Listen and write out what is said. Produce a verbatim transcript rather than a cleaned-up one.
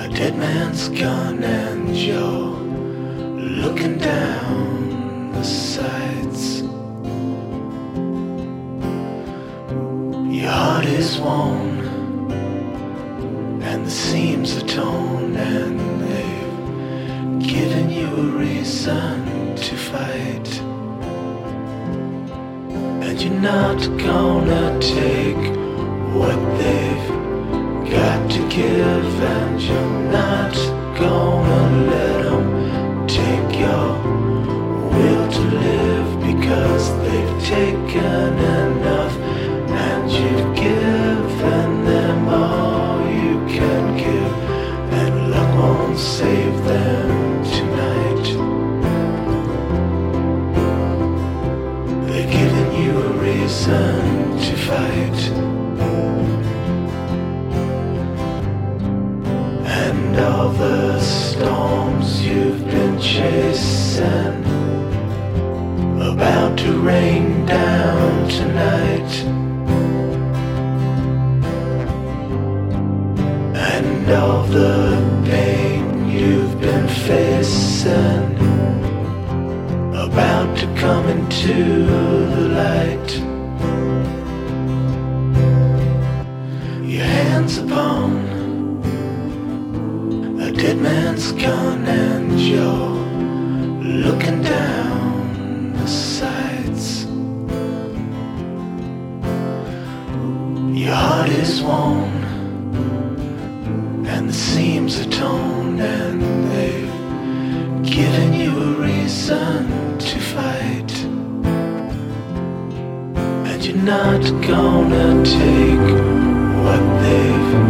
dead man's gun and you're looking down the sights. Your heart is worn and the seams are torn, and they've given you a reason to fight. And you're not gonna take what they've got to give, and you're not gonna let them take your will to live, because they've taken enough and you've given them all you can give, and luck won't save them tonight. They've given you a reason to fight. And all the storms you've been chasing about to rain down tonight. And all the pain you've been facing about to come into the light. Your hands upon a dead man's gun and you're looking down the sights. Your heart is worn and the seams are torn, and they've given you a reason to fight. And you're not gonna take what they've